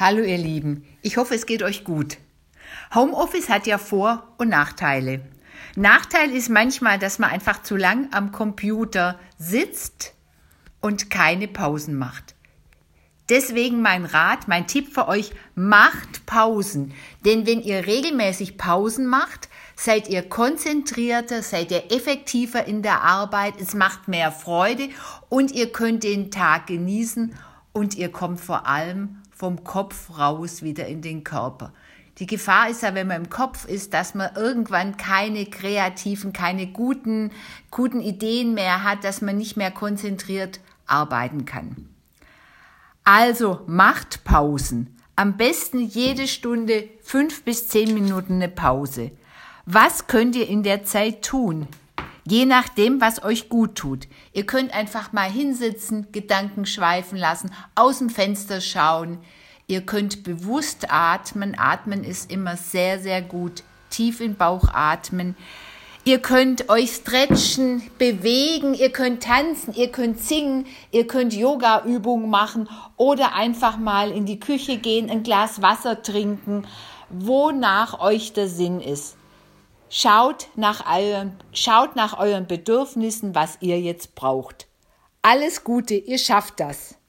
Hallo ihr Lieben, ich hoffe es geht euch gut. Homeoffice hat ja Vor- und Nachteile. Nachteil ist manchmal, dass man einfach zu lang am Computer sitzt und keine Pausen macht. Deswegen mein Rat, mein Tipp für euch, macht Pausen. Denn wenn ihr regelmäßig Pausen macht, seid ihr konzentrierter, seid ihr effektiver in der Arbeit, es macht mehr Freude und ihr könnt den Tag genießen und ihr kommt vor allem vom Kopf raus wieder in den Körper. Die Gefahr ist ja, wenn man im Kopf ist, dass man irgendwann keine kreativen, keine guten Ideen mehr hat, dass man nicht mehr konzentriert arbeiten kann. Also macht Pausen. Am besten jede Stunde 5 bis 10 Minuten eine Pause. Was könnt ihr in der Zeit tun? Je nachdem, was euch gut tut. Ihr könnt einfach mal hinsitzen, Gedanken schweifen lassen, aus dem Fenster schauen. Ihr könnt bewusst atmen. Atmen ist immer sehr, sehr gut. Tief in den Bauch atmen. Ihr könnt euch stretchen, bewegen, ihr könnt tanzen, ihr könnt singen, ihr könnt Yoga-Übungen machen oder einfach mal in die Küche gehen, ein Glas Wasser trinken, wonach euch der Sinn ist. Schaut nach euren Bedürfnissen, was ihr jetzt braucht. Alles Gute, ihr schafft das.